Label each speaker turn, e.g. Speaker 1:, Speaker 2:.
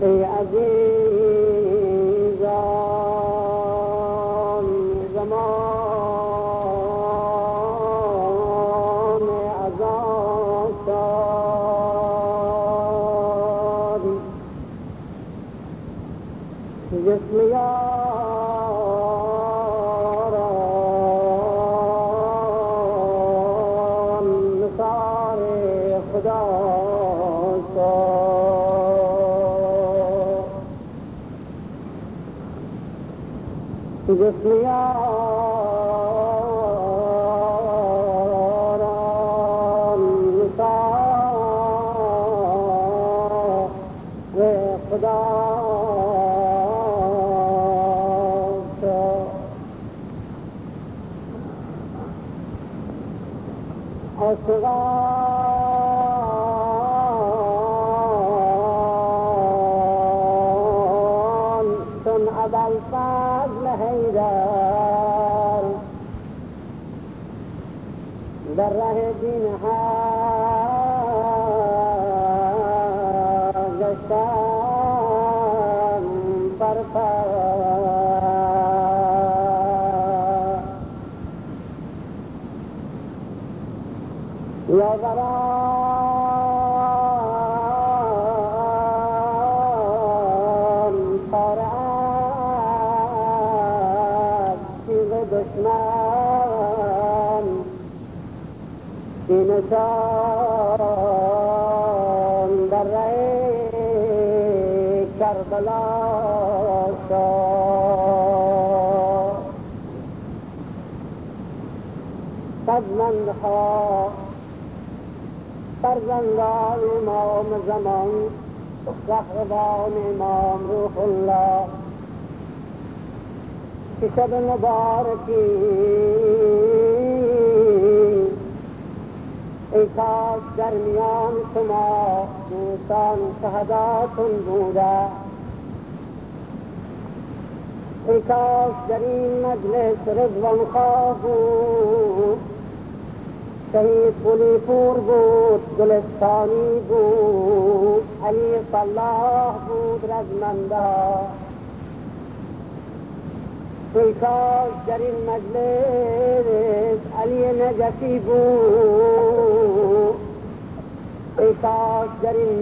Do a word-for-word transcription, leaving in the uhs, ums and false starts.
Speaker 1: ای عزیزان زمان عزاستان جسم یاران نثار خداستان جسم یاران نثار خداستان عاشقان چون ابوالفضل حیدر در ره دین حق گشتن پرپر یاوران پاره از تیغ دشمن سینه‌شان در ره کربلا شد. صدمندها فرزندان امام زمان رهروان امام روح الله که شب مبارکی ای کاش در میان شما دوستان شهداتون بوده، ای کاش در این مجلس رضوان خواه بود، شهید قلی پور بود، گلستانی بود، علی صلاح بود، رزمنده. ای کاش در این مجلس علی نجفی بود، ای کاش در این